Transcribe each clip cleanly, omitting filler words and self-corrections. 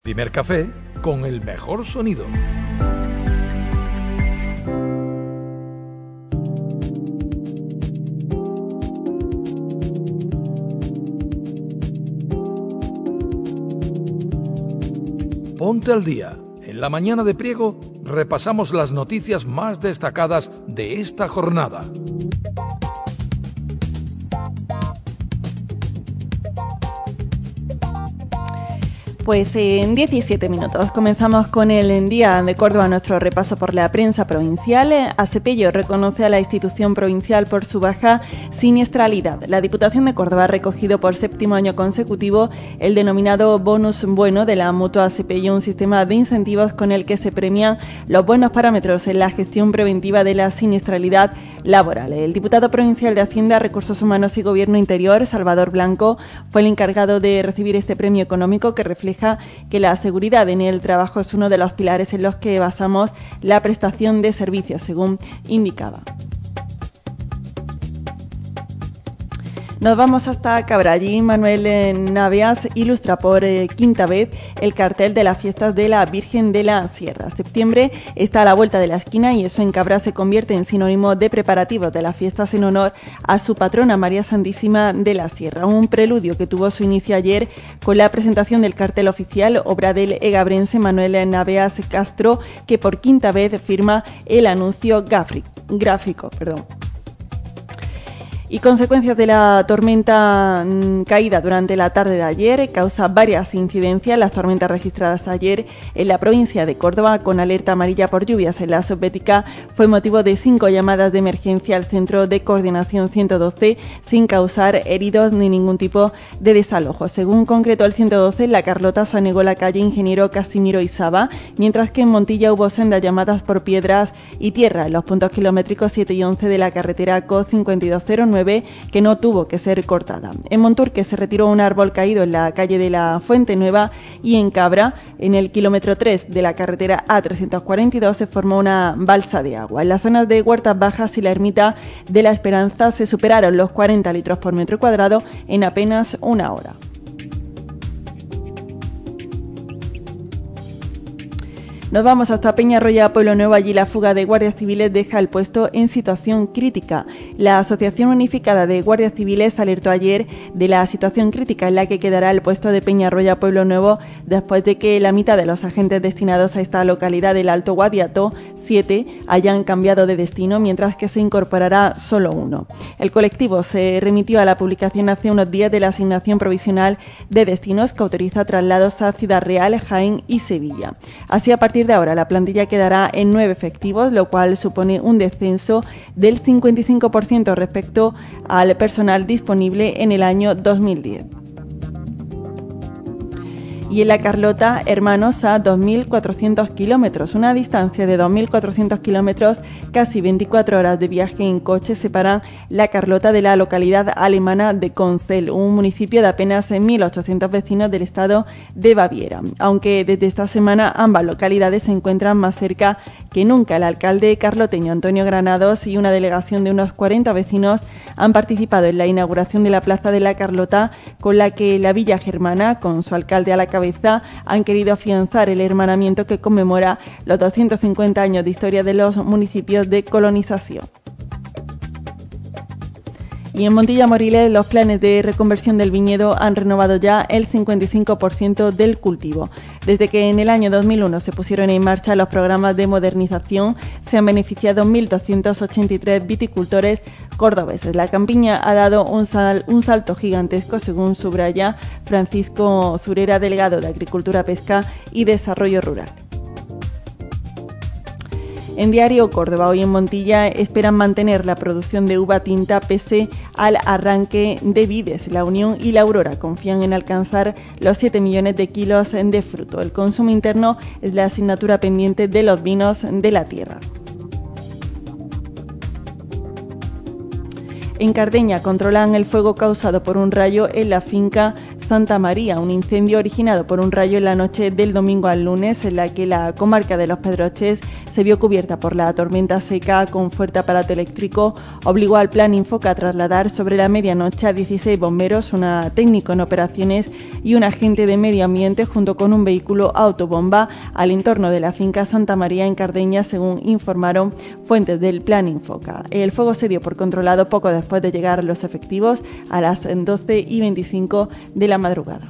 Primer café con el mejor sonido. Ponte al día. En la mañana de Priego repasamos las noticias más destacadas de esta jornada. Pues en 17 minutos comenzamos con el Día de Córdoba, nuestro repaso por la prensa provincial. Acepello reconoce a la institución provincial por su baja siniestralidad. La Diputación de Córdoba ha recogido por 7º año consecutivo el denominado bonus bueno de la Mutua Acepello, un sistema de incentivos con el que se premian los buenos parámetros en la gestión preventiva de la siniestralidad laboral. El diputado provincial de Hacienda, Recursos Humanos y Gobierno Interior, Salvador Blanco, fue el encargado de recibir este premio económico que refleja que la seguridad en el trabajo es uno de los pilares en los que basamos la prestación de servicios, según indicaba. Nos vamos hasta Cabra. Allí Manuel Naveas ilustra por quinta vez el cartel de las fiestas de la Virgen de la Sierra. Septiembre está a la vuelta de la esquina y eso en Cabra se convierte en sinónimo de preparativos de las fiestas en honor a su patrona María Santísima de la Sierra. Un preludio que tuvo su inicio ayer con la presentación del cartel oficial, obra del egabrense Manuel Naveas Castro, que por quinta vez firma el anuncio gráfico. Y consecuencias de la tormenta caída durante la tarde de ayer causa varias incidencias. Las tormentas registradas ayer en la provincia de Córdoba con alerta amarilla por lluvias en la Subbética fue motivo de 5 llamadas de emergencia al Centro de Coordinación 112 sin causar heridos ni ningún tipo de desalojo. Según concretó el 112, en La Carlota se anegó la calle Ingeniero Casimiro Isaba, mientras que en Montilla hubo sendas llamadas por piedras y tierra en los puntos kilométricos 7 y 11 de la carretera CO 5209, que no tuvo que ser cortada. En Monturque se retiró un árbol caído en la calle de la Fuente Nueva y en Cabra, en el kilómetro 3 de la carretera A342, se formó una balsa de agua. En las zonas de Huertas Bajas y la Ermita de la Esperanza se superaron los 40 litros por metro cuadrado en apenas una hora. Nos vamos hasta Peñarroya, Pueblo Nuevo. Allí la fuga de guardias civiles deja el puesto en situación crítica. La Asociación Unificada de Guardias Civiles alertó ayer de la situación crítica en la que quedará el puesto de Peñarroya, Pueblo Nuevo, después de que la mitad de los agentes destinados a esta localidad del Alto Guadiato, 7, hayan cambiado de destino, mientras que se incorporará solo uno. El colectivo se remitió a la publicación hace unos días de la asignación provisional de destinos que autoriza traslados a Ciudad Real, Jaén y Sevilla. Así, a partir de ahora, la plantilla quedará en 9 efectivos, lo cual supone un descenso del 55% respecto al personal disponible en el año 2010. Y en La Carlota, hermanos a 2.400 kilómetros. Una distancia de 2.400 kilómetros, casi 24 horas de viaje en coche, separan La Carlota de la localidad alemana de Konzel, un municipio de apenas 1.800 vecinos del estado de Baviera. Aunque desde esta semana ambas localidades se encuentran más cerca que nunca. El alcalde carloteño Antonio Granados y una delegación de unos 40 vecinos han participado en la inauguración de la Plaza de La Carlota, con la que la Villa Germana, con su alcalde a la cabeza, han querido afianzar el hermanamiento que conmemora los 250 años de historia de los municipios de colonización. Y en Montilla Moriles, los planes de reconversión del viñedo han renovado ya el 55% del cultivo. Desde que en el año 2001 se pusieron en marcha los programas de modernización, se han beneficiado 1.283 viticultores cordobeses. La campiña ha dado un salto gigantesco, según subraya Francisco Zurera, delegado de Agricultura, Pesca y Desarrollo Rural. En Diario Córdoba, hoy en Montilla, esperan mantener la producción de uva tinta pese al arranque de vides. La Unión y la Aurora confían en alcanzar los 7 millones de kilos de fruto. El consumo interno es la asignatura pendiente de los vinos de la tierra. En Cardeña controlan el fuego causado por un rayo en la finca Santa María, un incendio originado por un rayo en la noche del domingo al lunes, en la que la comarca de Los Pedroches se vio cubierta por la tormenta seca con fuerte aparato eléctrico, obligó al Plan Infoca a trasladar sobre la medianoche a 16 bomberos, una técnico en operaciones y un agente de medio ambiente junto con un vehículo autobomba al entorno de la finca Santa María en Cardeña, según informaron fuentes del Plan Infoca. El fuego se dio por controlado poco después de llegar los efectivos a las 12:25 de la madrugada.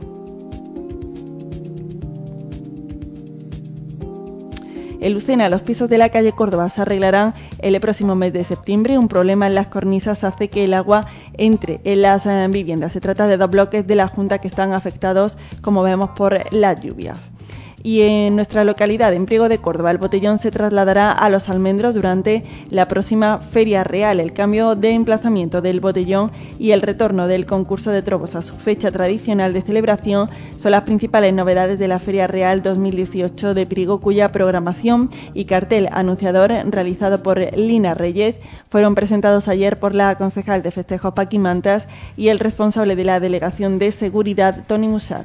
En Lucena, los pisos de la calle Córdoba se arreglarán el próximo mes de septiembre. Un problema en las cornisas hace que el agua entre en las viviendas. Se trata de 2 bloques de la Junta que están afectados, como vemos, por las lluvias. Y en nuestra localidad, en Priego de Córdoba, el botellón se trasladará a Los Almendros durante la próxima Feria Real. El cambio de emplazamiento del botellón y el retorno del concurso de trobos a su fecha tradicional de celebración son las principales novedades de la Feria Real 2018 de Priego, cuya programación y cartel anunciador realizado por Lina Reyes fueron presentados ayer por la concejal de festejos Paqui Mantas y el responsable de la Delegación de Seguridad, Toni Musat.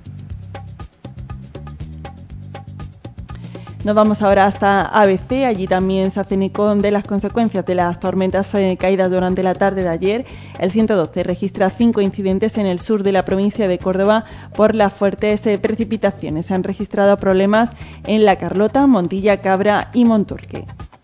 Nos vamos ahora hasta ABC. Allí también se hacen eco de las consecuencias de las tormentas caídas durante la tarde de ayer. El 112 registra 5 incidentes en el sur de la provincia de Córdoba por las fuertes precipitaciones. Se han registrado problemas en La Carlota, Montilla, Cabra y Monturque.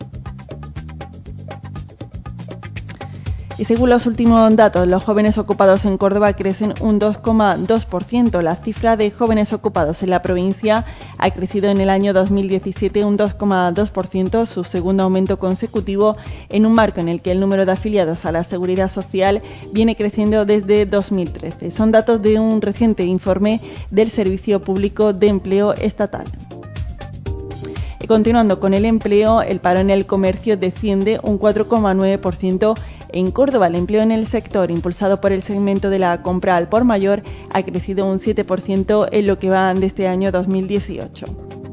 Y según los últimos datos, los jóvenes ocupados en Córdoba crecen un 2,2%. La cifra de jóvenes ocupados en la provincia ha crecido en el año 2017 un 2,2%, su segundo aumento consecutivo, en un marco en el que el número de afiliados a la Seguridad Social viene creciendo desde 2013. Son datos de un reciente informe del Servicio Público de Empleo Estatal. Y continuando con el empleo, el paro en el comercio desciende un 4,9%. En Córdoba, el empleo en el sector, impulsado por el segmento de la compra al por mayor, ha crecido un 7% en lo que va de este año 2018.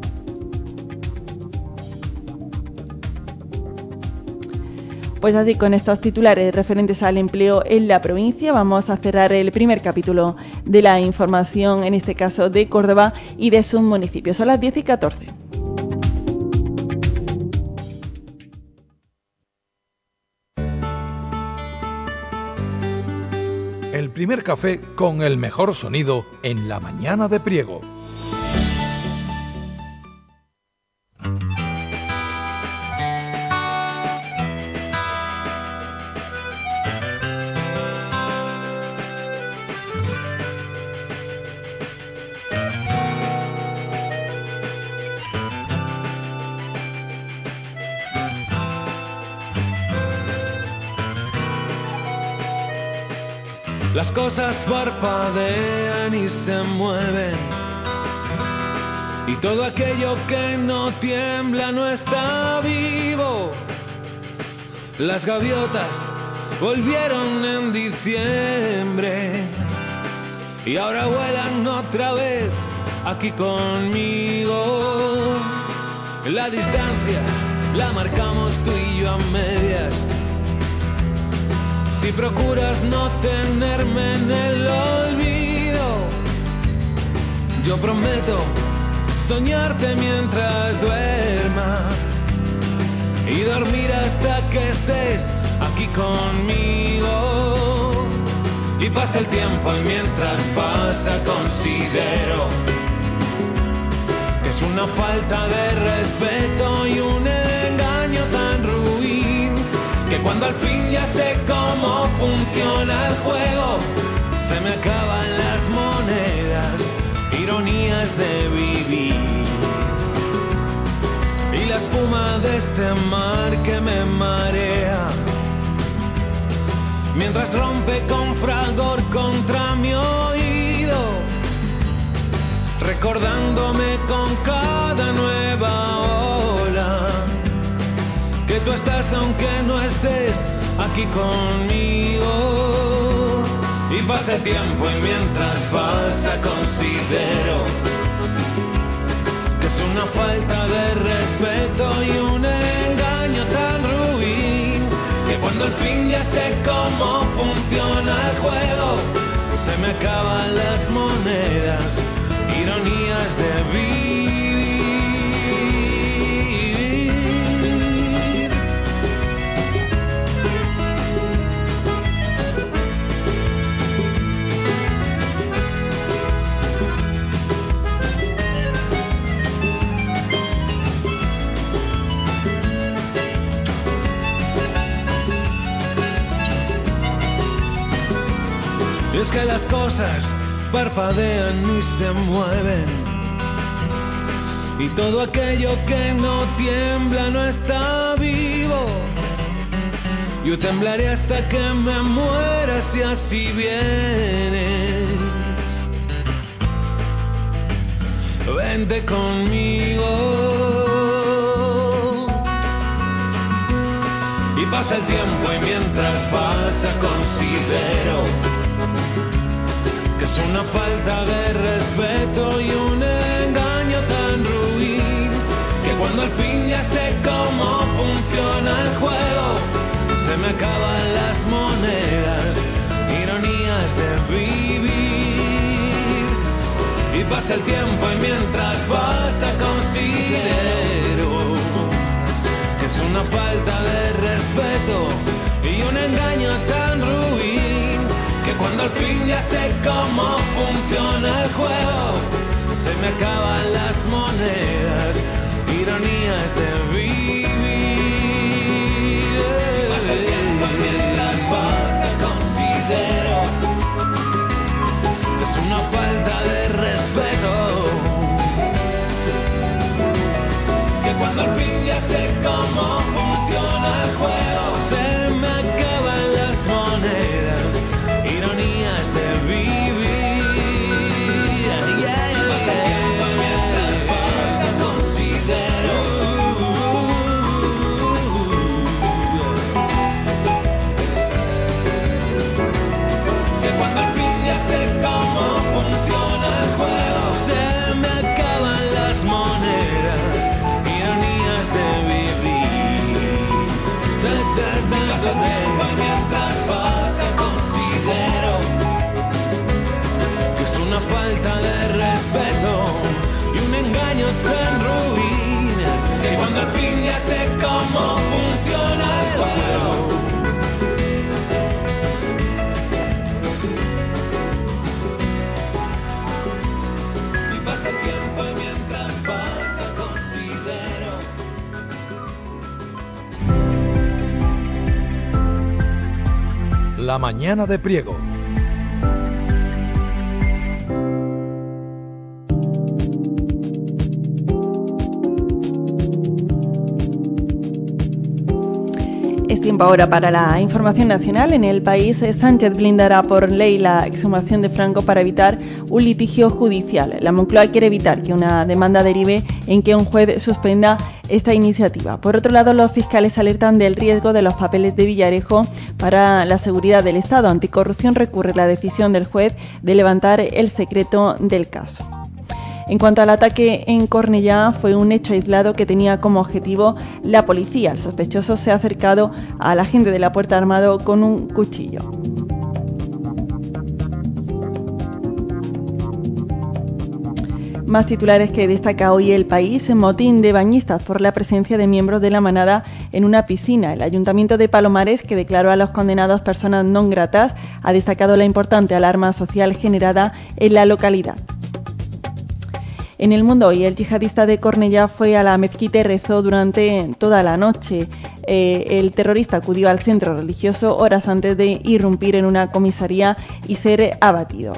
Pues así, con estos titulares referentes al empleo en la provincia, vamos a cerrar el primer capítulo de la información, en este caso de Córdoba y de sus municipios. Son las 10:14. El primer café con el mejor sonido en la mañana de Priego. Las cosas parpadean y se mueven, y todo aquello que no tiembla no está vivo. Las gaviotas volvieron en diciembre y ahora vuelan otra vez aquí conmigo. La distancia la marcamos tú y yo a medias. Si procuras no tenerme en el olvido, yo prometo soñarte mientras duerma y dormir hasta que estés aquí conmigo. Y pasa el tiempo y mientras pasa considero que es una falta de respeto y un engaño tan ruin, que cuando al fin ya sé cómo funciona el juego, se me acaban las monedas, ironías de vivir, y la espuma de este mar que me marea, mientras rompe con fragor contra mi oído, recordándome con cada nueva ola que tú estás aunque no estés aquí conmigo. Y pasa el tiempo y mientras pasa considero que es una falta de respeto y un engaño tan ruin, que cuando al fin ya sé cómo funciona el juego, se me acaban las monedas, ironías de vivir. Y es que las cosas parpadean y se mueven, y todo aquello que no tiembla no está vivo. Yo temblaré hasta que me muera si así vienes. Vente conmigo. Y pasa el tiempo y mientras pasa considero que es una falta de respeto y un engaño tan ruin, que cuando al fin ya sé cómo funciona el juego, se me acaban las monedas, ironías de vivir. Y pasa el tiempo y mientras pasa considero que es una falta de respeto y un engaño tan ruin, que cuando al fin ya sé cómo funciona el juego, se me acaban las monedas, ironías de vivir. Y pasa el tiempo y mientras pasa considero que es una falta de respeto, que cuando al fin ya sé cómo funciona el juego, se me acaban las monedas, ironías de vivir. Y pasa el tiempo y mientras pasa considero que cuando al fin ya sé cómo funciona el juego, se me acaban las monedas, ironías de vivir. Y pasa el tiempo y mientras pasa considero que es una falta de respeto y un engaño tan ruin, que cuando al fin ya sé cómo funciona el juego, y pasa el tiempo y mientras pasa considero La mañana de Priego. Es tiempo ahora para la información nacional. En el país, Sánchez blindará por ley la exhumación de Franco para evitar un litigio judicial. La Moncloa quiere evitar que una demanda derive en que un juez suspenda esta iniciativa. Por otro lado, los fiscales alertan del riesgo de los papeles de Villarejo para la seguridad del Estado. Anticorrupción recurre la decisión del juez de levantar el secreto del caso. En cuanto al ataque en Cornellá, fue un hecho aislado que tenía como objetivo la policía. El sospechoso se ha acercado a la gente de la Puerta armado con un cuchillo. Más titulares que destaca hoy El País. Motín de bañistas por la presencia de miembros de la manada en una piscina. El Ayuntamiento de Palomares, que declaró a los condenados personas non gratas, ha destacado la importante alarma social generada en la localidad. En El Mundo hoy, el yihadista de Cornellá fue a la mezquita y rezó durante toda la noche. El terrorista acudió al centro religioso horas antes de irrumpir en una comisaría y ser abatido.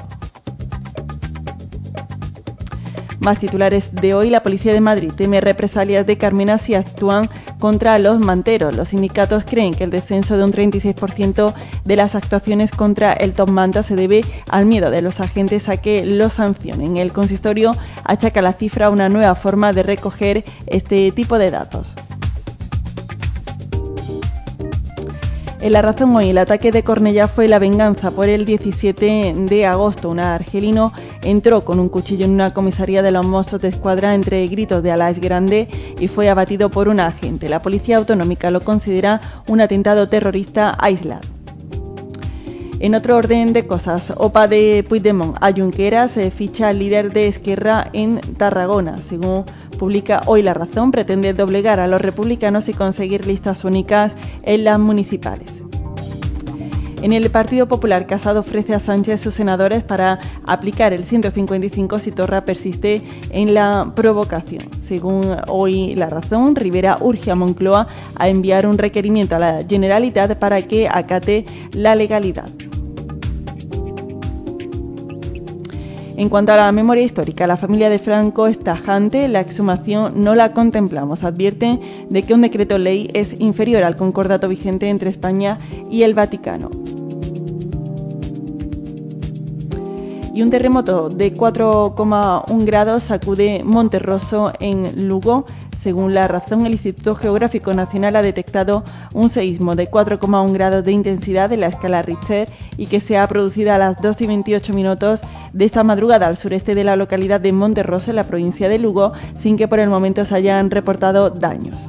Más titulares de hoy. La policía de Madrid teme represalias de Carmena si actúan contra los manteros. Los sindicatos creen que el descenso de un 36% de las actuaciones contra el top manta se debe al miedo de los agentes a que los sancionen. El consistorio achaca la cifra a una nueva forma de recoger este tipo de datos. En La Razón hoy, el ataque de Cornellá fue la venganza por el 17 de agosto. Un argelino entró con un cuchillo en una comisaría de los Mossos de Escuadra entre gritos de Alá es grande y fue abatido por un agente. La policía autonómica lo considera un atentado terrorista aislado. En otro orden de cosas, OPA de Puigdemont a Junqueras ficha al líder de Esquerra en Tarragona. Según publica hoy La Razón, pretende doblegar a los republicanos y conseguir listas únicas en las municipales. En el Partido Popular, Casado ofrece a Sánchez sus senadores para aplicar el 155 si Torra persiste en la provocación. Según hoy La Razón, Rivera urge a Moncloa a enviar un requerimiento a la Generalitat para que acate la legalidad. En cuanto a la memoria histórica, la familia de Franco es tajante, la exhumación no la contemplamos. Advierten de que un decreto ley es inferior al concordato vigente entre España y el Vaticano. Y un terremoto de 4,1 grados sacude Monterroso en Lugo. Según La Razón, el Instituto Geográfico Nacional ha detectado un seísmo de 4,1 grados de intensidad en la escala Richter y que se ha producido a las 2:28 de esta madrugada al sureste de la localidad de Monterroso, en la provincia de Lugo, sin que por el momento se hayan reportado daños.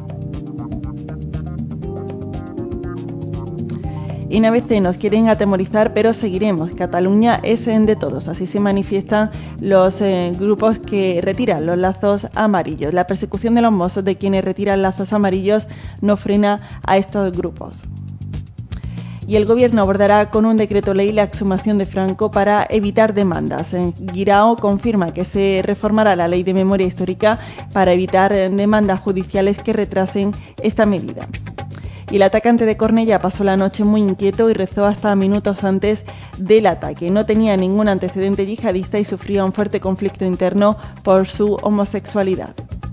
En ABC nos quieren atemorizar, pero seguiremos. Cataluña es de todos. Así se manifiestan los grupos que retiran los lazos amarillos. La persecución de los mozos de quienes retiran lazos amarillos no frena a estos grupos. Y el Gobierno abordará con un decreto ley la exhumación de Franco para evitar demandas. Guirao confirma que se reformará la ley de memoria histórica para evitar demandas judiciales que retrasen esta medida. Y el atacante de Cornellá pasó la noche muy inquieto y rezó hasta minutos antes del ataque. No tenía ningún antecedente yihadista y sufría un fuerte conflicto interno por su homosexualidad.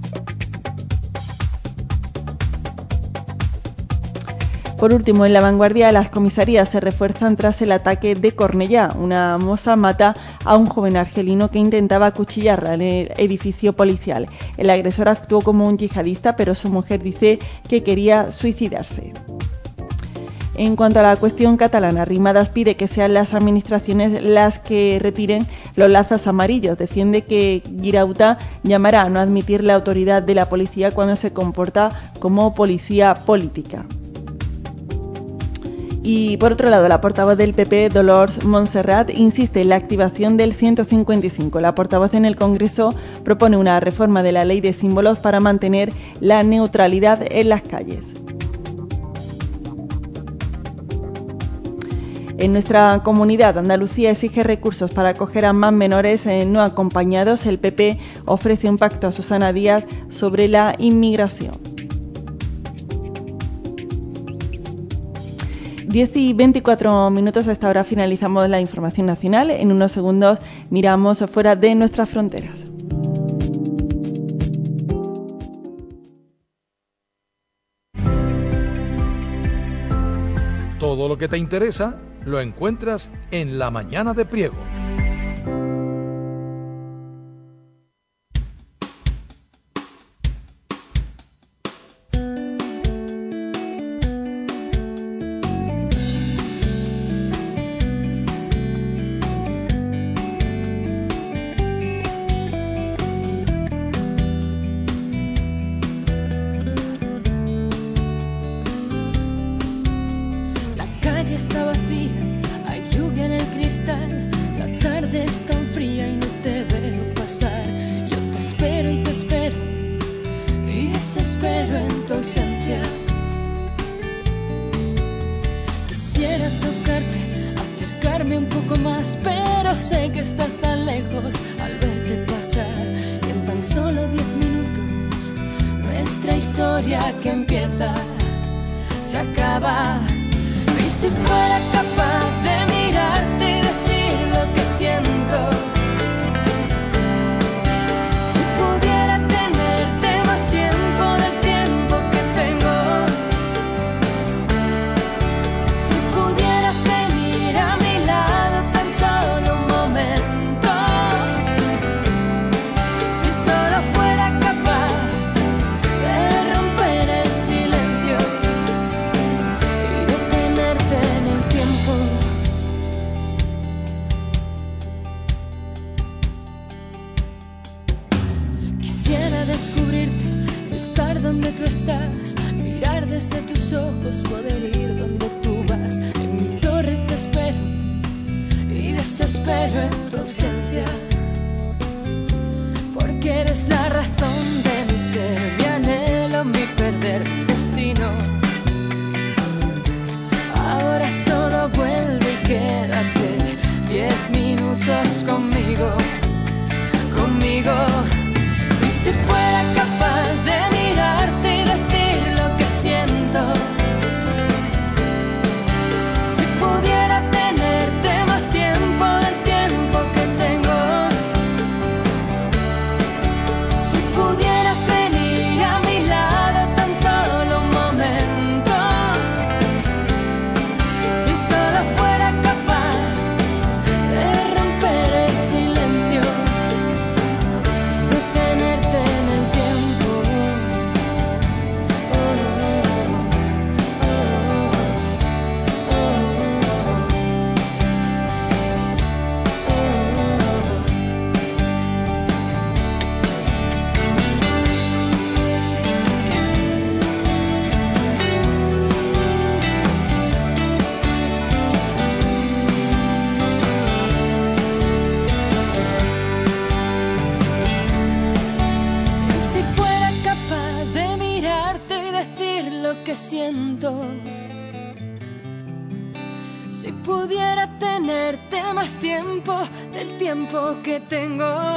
Por último, en La Vanguardia, las comisarías se refuerzan tras el ataque de Cornellá. Una moza mata a un joven argelino que intentaba acuchillarla en el edificio policial. El agresor actuó como un yihadista, pero su mujer dice que quería suicidarse. En cuanto a la cuestión catalana, Arrimadas pide que sean las administraciones las que retiren los lazos amarillos. Defiende que Girauta llamará a no admitir la autoridad de la policía cuando se comporta como policía política. Y por otro lado, la portavoz del PP, Dolors Montserrat, insiste en la activación del 155. La portavoz en el Congreso propone una reforma de la ley de símbolos para mantener la neutralidad en las calles. En nuestra comunidad, Andalucía exige recursos para acoger a más menores no acompañados. El PP ofrece un pacto a Susana Díaz sobre la inmigración. 10:24 a esta hora finalizamos la información nacional. En unos segundos miramos fuera de nuestras fronteras. Todo lo que te interesa lo encuentras en La Mañana de Priego. Está vacía, hay lluvia en el cristal, la tarde es tan fría y no te veo pasar. Yo te espero y desespero en tu ausencia. Quisiera tocarte, acercarme un poco más, pero sé que estás tan lejos al verte pasar. Y en tan solo 10 minutos nuestra historia que empieza se acaba. Y si fuera capaz de mirarte y decir lo que siento, si pudiera tenerte más tiempo del tiempo que tengo, si pudieras venir a mi lado tan solo un momento, si solo fuera capaz de romper el silencio y detenerte en el tiempo. Quisiera descubrirte, estar donde tú estás, mirar desde tus ojos, poder ir donde tú vas. En mi torre te espero, desespero en tu ausencia, porque eres la razón de mi ser, mi anhelo, mi perder, mi destino. Ahora solo vuelve y quédate 10 minutos conmigo, conmigo. Y si fuera capaz de mirarte y decir lo que siento, si pudiera tenerte más tiempo del tiempo que tengo, si pudieras venir a mi lado tan solo un momento, si solo fuera capaz de romper el silencio, de tenerte en el tiempo. Oh, oh, oh, oh, Si fuera capaz de mirarte y decir lo que siento, si pudiera tenerte más tiempo del tiempo que tengo,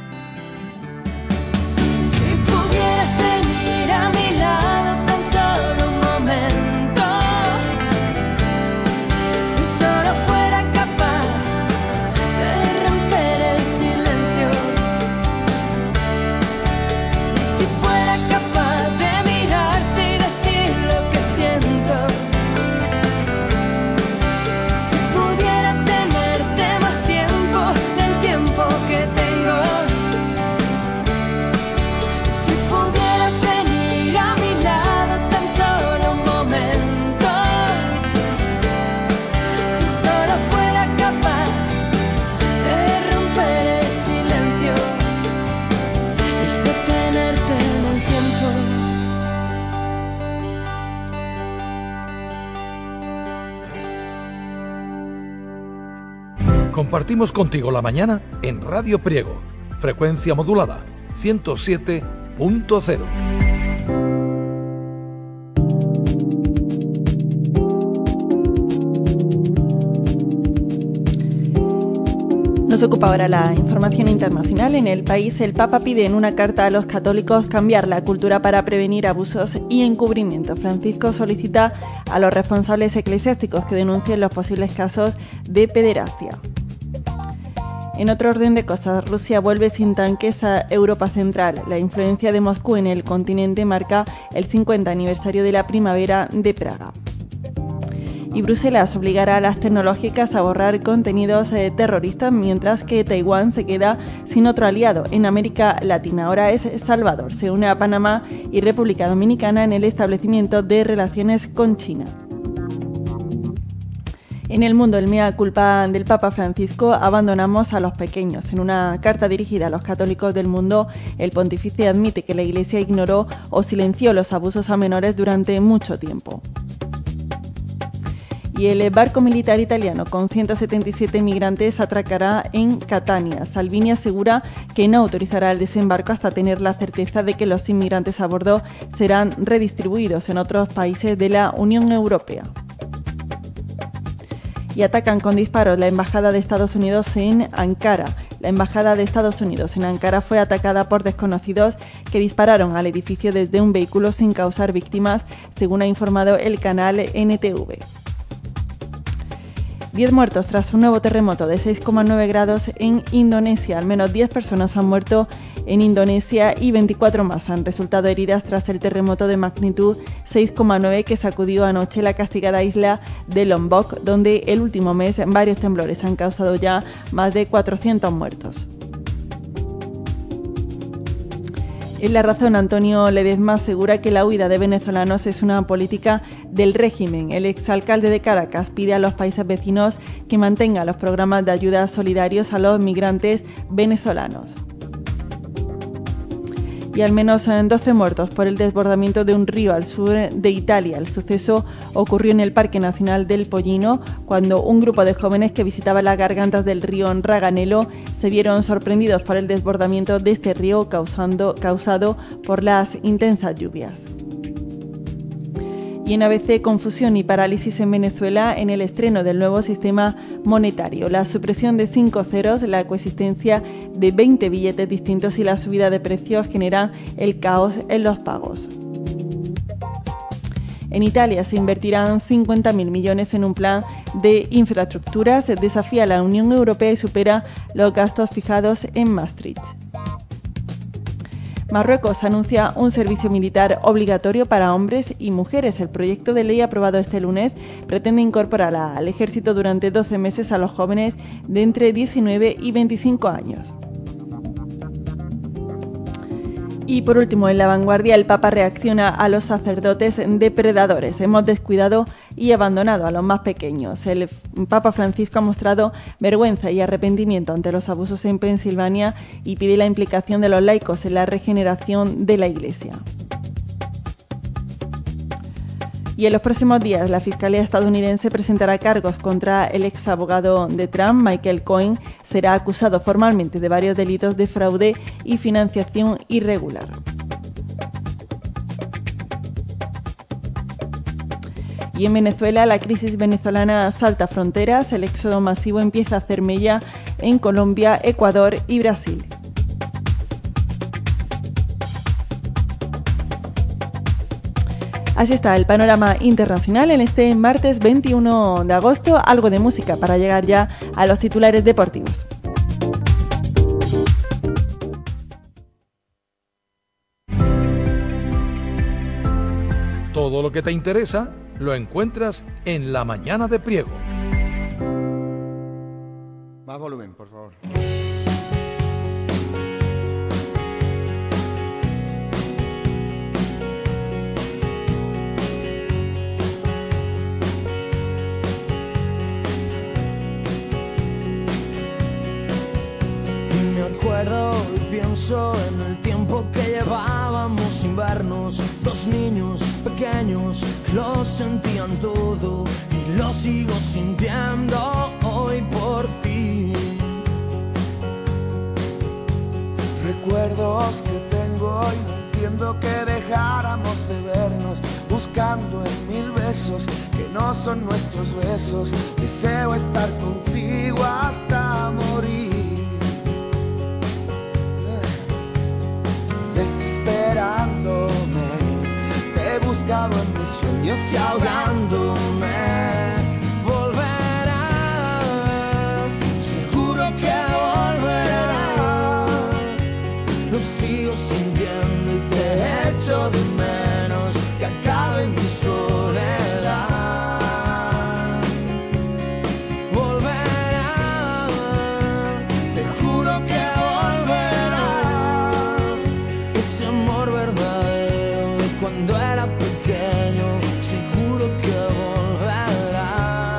si pudieras venir a mi lado tan solo un momento, si solo fuera capaz de romper el silencio, si fuera capaz de mirarte y decir lo que siento, si pudiera tenerte más tiempo del tiempo que tengo, si pudieras venir a mi lado tan solo un momento, si solo fuera capaz de romper el silencio y de tenerte en el tiempo. Compartimos contigo la mañana en Radio Priego, frecuencia modulada 107.0. Nos ocupa ahora la información internacional. En el país, el Papa pide en una carta a los católicos cambiar la cultura para prevenir abusos y encubrimiento. Francisco solicita a los responsables eclesiásticos que denuncien los posibles casos de pederastia. En otro orden de cosas, Rusia vuelve sin tanques a Europa Central. La influencia de Moscú en el continente marca el 50 aniversario de la primavera de Praga. Y Bruselas obligará a las tecnológicas a borrar contenidos terroristas, mientras que Taiwán se queda sin otro aliado en América Latina. Ahora es Salvador. Se une a Panamá y República Dominicana en el establecimiento de relaciones con China. En el mundo, el mea culpa del Papa Francisco, abandonamos a los pequeños. En una carta dirigida a los católicos del mundo, el pontífice admite que la Iglesia ignoró o silenció los abusos a menores durante mucho tiempo. Y el barco militar italiano con 177 migrantes atracará en Catania. Salvini asegura que no autorizará el desembarco hasta tener la certeza de que los inmigrantes a bordo serán redistribuidos en otros países de la Unión Europea. Y atacan con disparos la Embajada de Estados Unidos en Ankara. La Embajada de Estados Unidos en Ankara fue atacada por desconocidos que dispararon al edificio desde un vehículo sin causar víctimas, según ha informado el canal NTV. 10 muertos tras un nuevo terremoto de 6,9 grados en Indonesia. Al menos 10 personas han muerto en Indonesia y 24 más han resultado heridas tras el terremoto de magnitud 6,9 que sacudió anoche la castigada isla de Lombok, donde el último mes varios temblores han causado ya más de 400 muertos. En La Razón, Antonio Ledezma asegura que la huida de venezolanos es una política del régimen. El exalcalde de Caracas pide a los países vecinos que mantengan los programas de ayuda solidarios a los migrantes venezolanos. y al menos 12 muertos por el desbordamiento de un río al sur de Italia. El suceso ocurrió en el Parque Nacional del Pollino, cuando un grupo de jóvenes que visitaban las gargantas del río Raganello se vieron sorprendidos por el desbordamiento de este río causado por las intensas lluvias. Y en ABC, confusión y parálisis en Venezuela en el estreno del nuevo sistema monetario. La supresión de 5 ceros, la coexistencia de 20 billetes distintos y la subida de precios generan el caos en los pagos. En Italia se invertirán 50.000 millones en un plan de infraestructuras, desafía a la Unión Europea y supera los gastos fijados en Maastricht. Marruecos anuncia un servicio militar obligatorio para hombres y mujeres. El proyecto de ley aprobado este lunes pretende incorporar al ejército durante 12 meses a los jóvenes de entre 19 y 25 años. Y por último, en La Vanguardia, el Papa reacciona a los sacerdotes depredadores. Hemos descuidado y abandonado a los más pequeños. El Papa Francisco ha mostrado vergüenza y arrepentimiento ante los abusos en Pensilvania y pide la implicación de los laicos en la regeneración de la Iglesia. Y en los próximos días, la Fiscalía estadounidense presentará cargos contra el ex abogado de Trump, Michael Cohen. Será acusado formalmente de varios delitos de fraude y financiación irregular. Y en Venezuela, la crisis venezolana salta fronteras. El éxodo masivo empieza a hacer mella en Colombia, Ecuador y Brasil. Así está el panorama internacional en este martes 21 de agosto. Algo de música para llegar ya a los titulares deportivos. Todo lo que te interesa lo encuentras en La Mañana de Priego. Más volumen, por favor. Y pienso en el tiempo que llevábamos sin vernos, dos niños pequeños que lo sentían todo y lo sigo sintiendo hoy por ti. Recuerdos que tengo y no entiendo que dejáramos de vernos, buscando en mil besos que no son nuestros besos. Deseo estar contigo hasta morir. Desesperándome, te he buscado en mis sueños y ahogándome. Volverá, seguro que volverá. Lo sigo sintiendo y te echo de menos, que acabe mi soledad. Volverá, te juro que cuando era pequeño, seguro que volverá.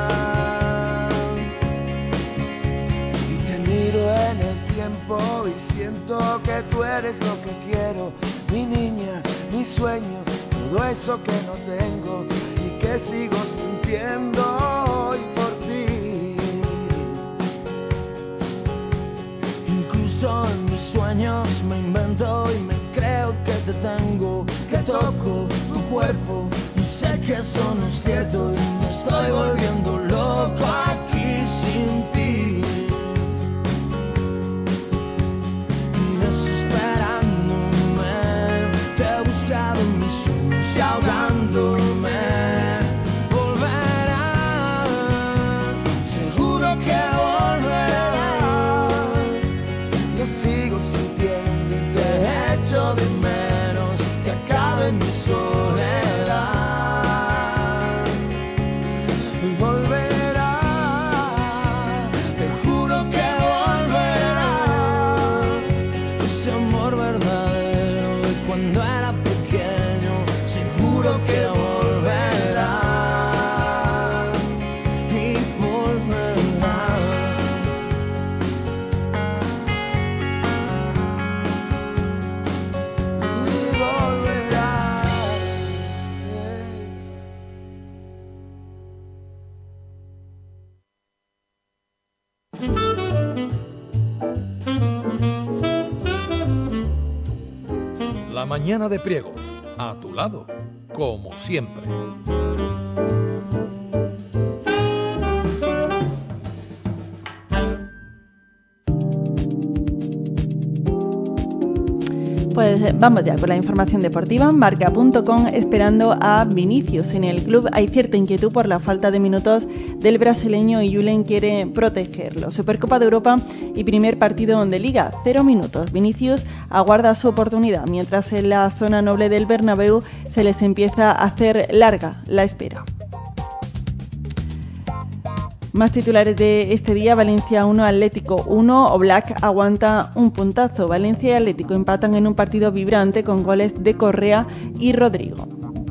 Y te miro en el tiempo y siento que tú eres lo que quiero, mi niña, mi sueño, todo eso que no tengo y que sigo sintiendo hoy por ti. Incluso en mis sueños me invento y me creo que te tengo, que toco tu cuerpo y sé que eso no es cierto y me estoy volviendo loco aquí sin ti. Y desesperándome, te he buscado en mis sueños y ahogándome. Volverá, seguro que volverá. Yo sigo sintiendo y te echo de menos, que acabe mi soledad. Volverá, te juro que volverá. Ese amor verdadero de cuando era pequeño, seguro que volverá. Y volverá. Mañana de Priego, a tu lado, como siempre. Pues vamos ya con la información deportiva. Marca.com esperando a Vinicius. En el club hay cierta inquietud por la falta de minutos del brasileño y Julen quiere protegerlo. Supercopa de Europa y primer partido de Liga, 0 minutos. Vinicius aguarda su oportunidad, mientras en la zona noble del Bernabéu se les empieza a hacer larga la espera. Más titulares de este día: Valencia 1, Atlético 1, Oblak aguanta un puntazo. Valencia y Atlético empatan en un partido vibrante con goles de Correa y Rodrigo.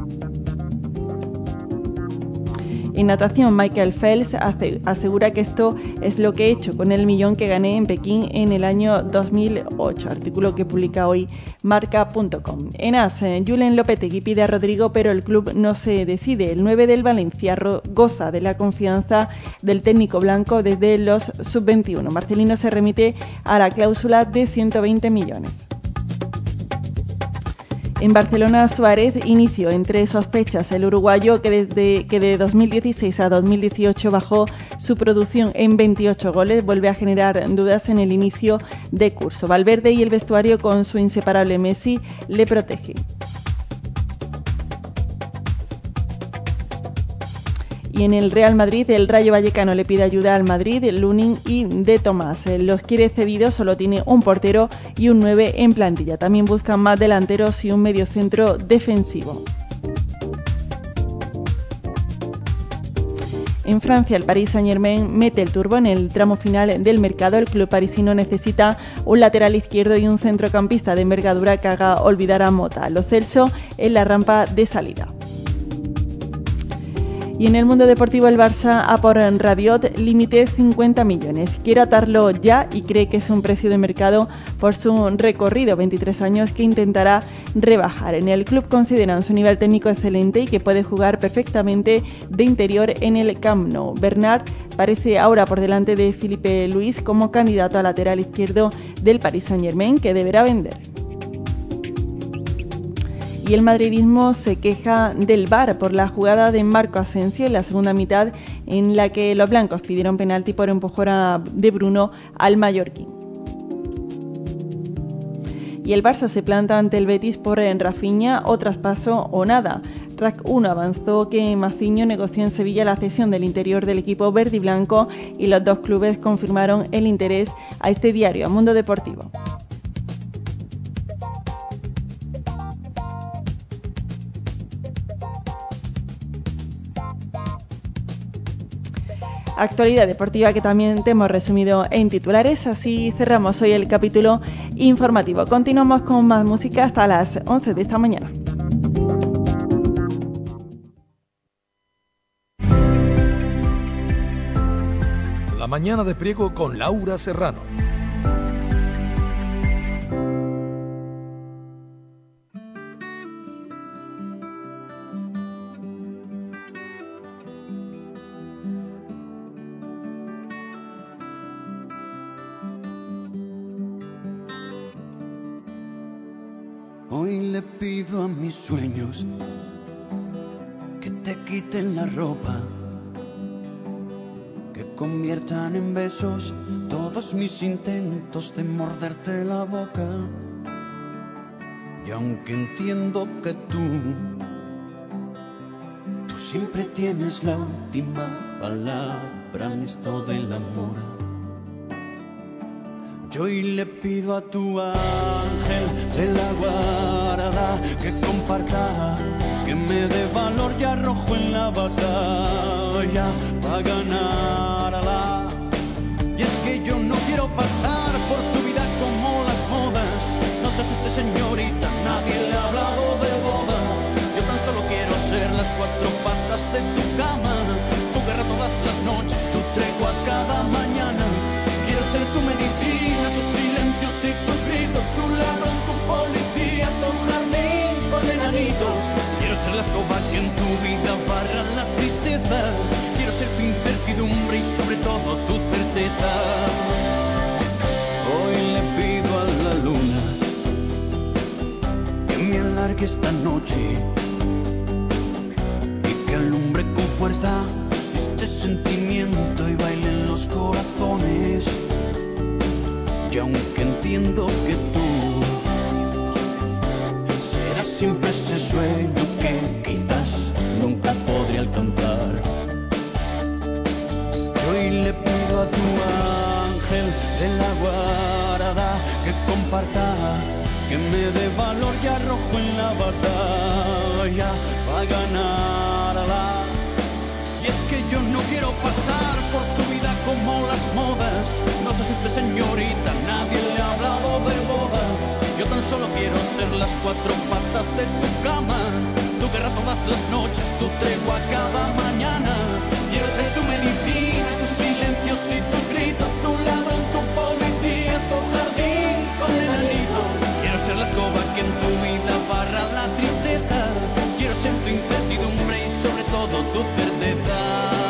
En natación, Michael Phelps asegura que esto es lo que he hecho con el millón que gané en Pekín en el año 2008, artículo que publica hoy Marca.com. En AS, Julen Lopetegui pide a Rodrigo, pero el club no se decide. El 9 del Valencia goza de la confianza del técnico blanco desde los sub-21. Marcelino se remite a la cláusula de 120 millones. En Barcelona, Suárez inició entre sospechas. El uruguayo, que de 2016 a 2018 bajó su producción en 28 goles, vuelve a generar dudas en el inicio de curso. Valverde y el vestuario, con su inseparable Messi, le protege. Y en el Real Madrid, el Rayo Vallecano le pide ayuda al Madrid, Lunin y De Tomás. Los quiere cedidos, solo tiene un portero y un 9 en plantilla. También buscan más delanteros y un mediocentro defensivo. En Francia, el Paris Saint-Germain mete el turbo en el tramo final del mercado. El club parisino necesita un lateral izquierdo y un centrocampista de envergadura que haga olvidar a Mota. Lo Celso en la rampa de salida. Y en el mundo deportivo, el Barça a por Rabiot, límite 50 millones. Quiere atarlo ya y cree que es un precio de mercado por su recorrido, 23 años, que intentará rebajar. En el club consideran su nivel técnico excelente y que puede jugar perfectamente de interior en el Camp Nou. Bernard parece ahora por delante de Filipe Luis como candidato a lateral izquierdo del Paris Saint-Germain, que deberá vender. Y el madridismo se queja del VAR por la jugada de Marco Asensio en la segunda mitad, en la que los blancos pidieron penalti por empujón de Bruno al mallorquín. Y el Barça se planta ante el Betis por Rafinha, o traspaso o nada. RAC 1 avanzó que Maciño negoció en Sevilla la cesión del interior del equipo verde y blanco, y los dos clubes confirmaron el interés a este diario, a Mundo Deportivo. Actualidad deportiva que también te hemos resumido en titulares. Así cerramos hoy el capítulo informativo. Continuamos con más música hasta las 11 de esta mañana. La mañana de Priego con Laura Serrano. Hoy le pido a mis sueños que te quiten la ropa, que conviertan en besos todos mis intentos de morderte la boca. Y aunque entiendo que tú siempre tienes la última palabra en esto del amor, yo hoy le pido a tu ángel de la guarda que comparta, que me dé valor y arrojo en la batalla para ganarla. Y es que yo no quiero pasar por tu vida como las modas. No se asuste, señorita, nadie le ha hablado de boda. Yo tan solo quiero ser las cuatro patas de tu cama, tu guerra todas las noches, tu tregua cada mañana. Quiero ser tu medicina, tus silencios y tus gritos, tu ladrón, tu policía, tu jardín con enanitos. Quiero ser la escoba que en tu vida barra la tristeza. Quiero ser tu incertidumbre y sobre todo tu certeza. Hoy alargue esta noche y que alumbre con fuerza este sentimiento y baile en los corazones. Y aunque entiendo que tú serás siempre ese sueño que quizás nunca podré alcanzar, yo hoy le pido a tu ángel de la guarda que comparta, que me dé valor y arrojo en la batalla para ganarla. Y es que yo no quiero pasar por tu vida como las modas. No se asuste, señorita, nadie le ha hablado de boda. Yo tan solo quiero ser las cuatro patas de tu cama, tu guerra todas las noches, tu tregua cada mañana. Quiero ser tu medicina, tus silencios y tus gritos, tu ladrón, tu policía, tu jardín con enanitos. Quiero ser la escoba que en tu vida barra la tristeza. Quiero ser tu incertidumbre y sobre todo tu certeza.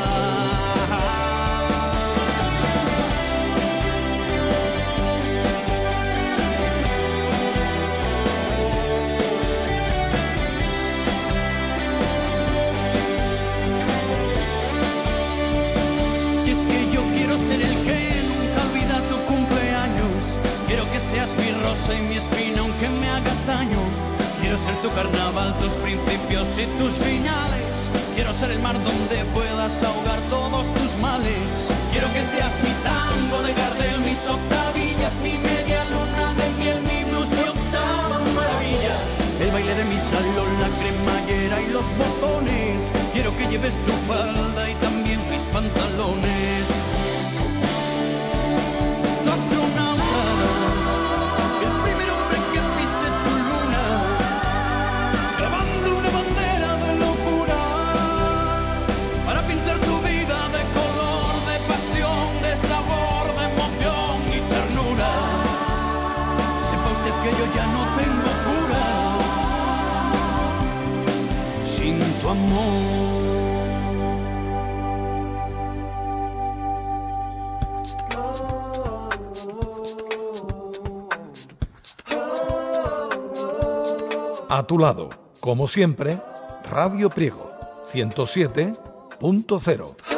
Y es que yo quiero ser el que nunca olvida tu cumpleaños. Quiero que seas mi rosa y mi espina aunque me hagas daño. Quiero ser tu carnaval, tus principios y tus finales. Quiero ser el mar donde puedas ahogar todos tus males. Quiero que seas mi tango de Gardel, mis octavillas, mi media luna de miel, mi blues, mi octava maravilla. El baile de mi salón, la cremallera y los botones. Quiero que lleves tu falda y también mis pantalones. Tu astronauta, el primer hombre que pise tu luna, clavando una bandera de locura para pintar tu vida de color, de pasión, de sabor, de emoción y ternura. Sepa usted que yo ya no tengo cura sin tu amor. A tu lado, como siempre, Radio Priego 107.0.